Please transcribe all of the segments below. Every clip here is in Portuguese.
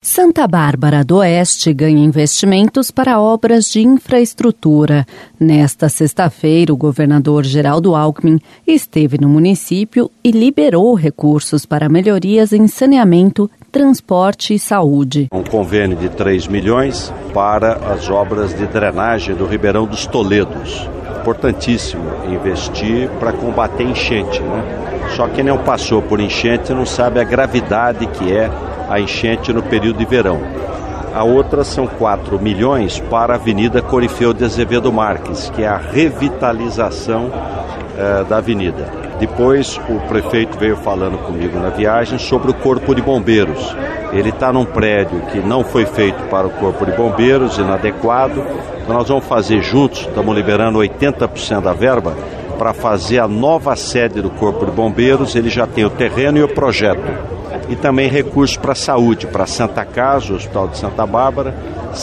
Santa Bárbara do Oeste ganha investimentos para obras de infraestrutura. Nesta sexta-feira, o governador Geraldo Alckmin esteve no município e liberou recursos para melhorias em saneamento, transporte e saúde. Um convênio de 3 milhões para as obras de drenagem do Ribeirão dos Toledos. Importantíssimo investir para combater enchente, né? Só quem não passou por enchente não sabe a gravidade que é a enchente no período de verão. A outra são 4 milhões para a Avenida Corifeu de Azevedo Marques, que é a revitalização da avenida. Depois o prefeito veio falando comigo na viagem sobre o Corpo de Bombeiros. Ele está num prédio que não foi feito para o Corpo de Bombeiros, inadequado. Então nós vamos fazer juntos, estamos liberando 80% da verba para fazer a nova sede do Corpo de Bombeiros. Ele já tem o terreno e o projeto. E também recursos para a saúde, para a Santa Casa, o Hospital de Santa Bárbara,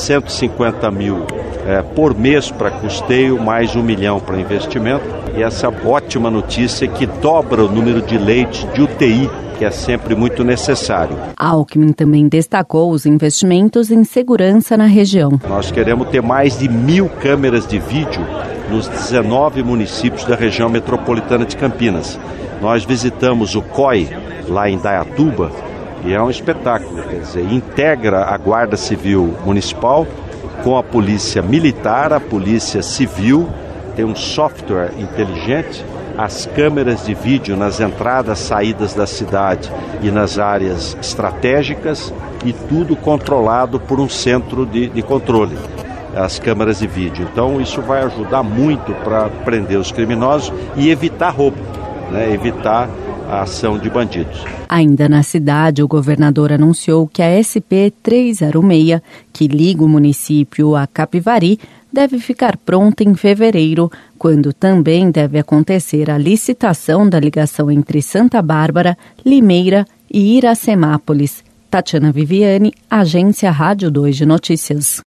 150 mil por mês para custeio, mais 1 milhão para investimento. E essa ótima notícia que dobra o número de leitos de UTI, que é sempre muito necessário. Alckmin também destacou os investimentos em segurança na região. Nós queremos ter mais de 1.000 câmeras de vídeo nos 19 municípios da região metropolitana de Campinas. Nós visitamos o COI, lá em Dayatuba, e é um espetáculo, quer dizer, integra a Guarda Civil Municipal com a Polícia Militar, a Polícia Civil, tem um software inteligente, as câmeras de vídeo nas entradas e saídas da cidade e nas áreas estratégicas, e tudo controlado por um centro de controle, as câmeras de vídeo. Então isso vai ajudar muito para prender os criminosos e evitar roubo, né? Evitar a ação de bandidos. Ainda na cidade, o governador anunciou que a SP-306, que liga o município a Capivari, deve ficar pronta em fevereiro, quando também deve acontecer a licitação da ligação entre Santa Bárbara, Limeira e Iracemápolis. Tatiana Viviane, Agência Rádio 2 de Notícias.